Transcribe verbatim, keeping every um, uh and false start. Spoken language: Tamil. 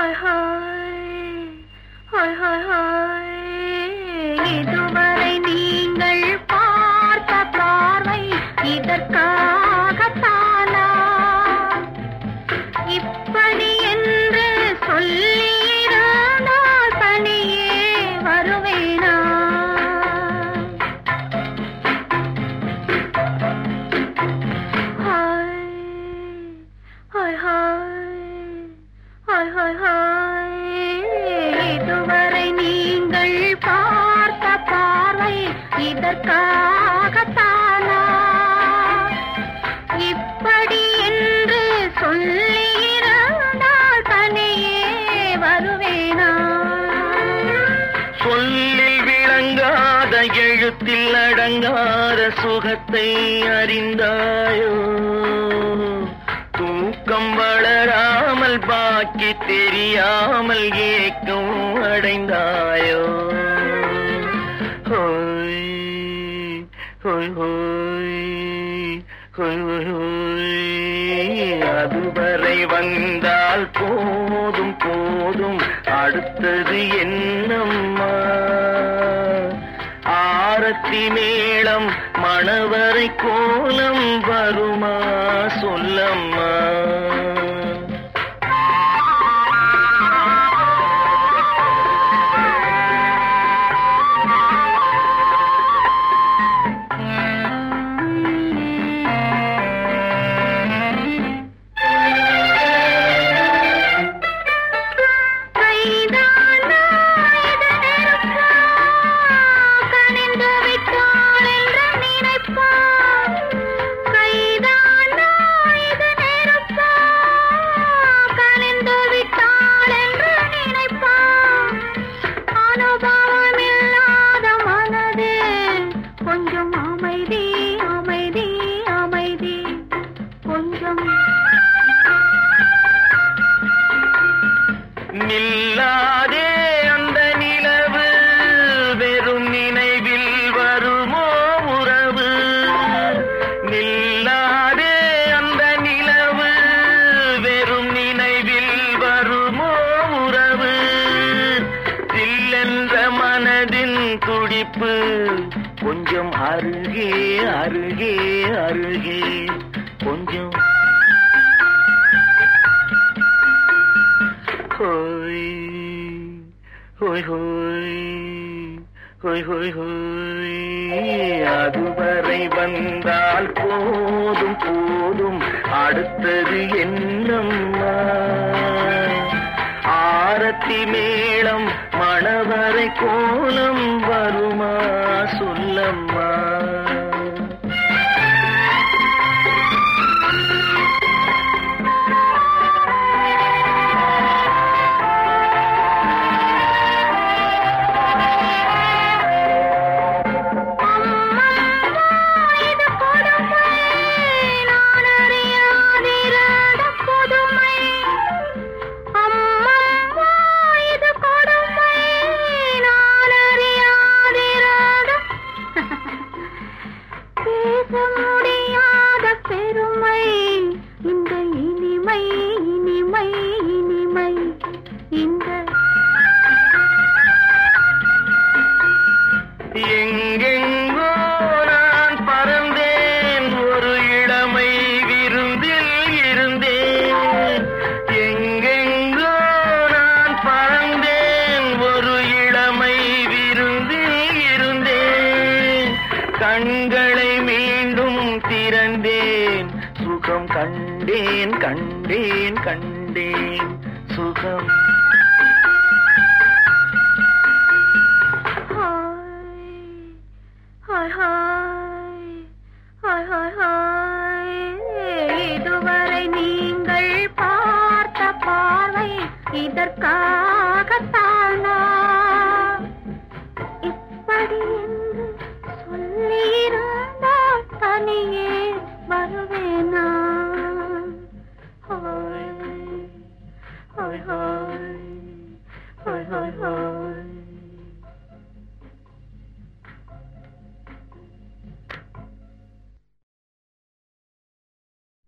Hi hi hi hi hi. இதுவரை நீங்கள் பார்த்த பார்வை இதற்காகத்தானா? இப்படி என்று சொல்லியிருந்தால் தனியே வருவேனா? Hi hi hi hi hi. இதுவரை நீங்கள் பார்த்த பார்வை இதற்காகத்தானா? இப்படி என்று சொல்லியிருந்தால் தனியே வருவேனா? சொல்லில் விளங்காத எழுத்தில் அடங்காத சுகத்தை அறிந்தாயோ? தூக்கம் வளராமல் பாக்கி தெரியாமல் ஏக்கம் அடைந்தாயோ? ஹோய் ஹோய் ஹோய் ஹோய் ஹோய் ஹோய். அதுவரை வந்தால் போதும் போதும், அடுத்தது என்னம்மா? ஆரத்தி மேளம் மணவரை கோலம் வருமா சொல்லம்மா? நில்லாதே அந்த நிலவு, வெறும் நினைவில் வருமோ உறவு? நில்லாதே அந்த நிலவு, வெறும் நினைவில் வருமோ உறவு? தில்லென்ற மனதின் துடிப்பு கொஞ்சம் அருகே அருகே அருகே கொஞ்சம். ஹோய் ஹோய் ஹோய் ஹோய் ஹோய் ஹோய். அதுவரை வந்தால் போதும் போதும், அடுத்தது என்னம்மா? ஆரத்தி மேளம் மணவரை கோலம் வருமா சொல்லம்மா? முடியாத பெருமை இந்த இனிமை இனிமை இனிமை. இந்த எங்கெங்கோ நான் பறந்தேன், ஒரு இளமை விருந்தில் இருந்தேன். எங்கெங்கோ நான் பறந்தேன், ஒரு இளமை விருந்தில் இருந்தேன். கண்களை மீண்டும் திறந்தேன், சுகம் கண்டேன் கண்டேன் கண்டேன் சுகம். Hi hi hi hi hi. இதுவரை நீங்கள் பார்த்த பார்வை இதற்காகத்தானா?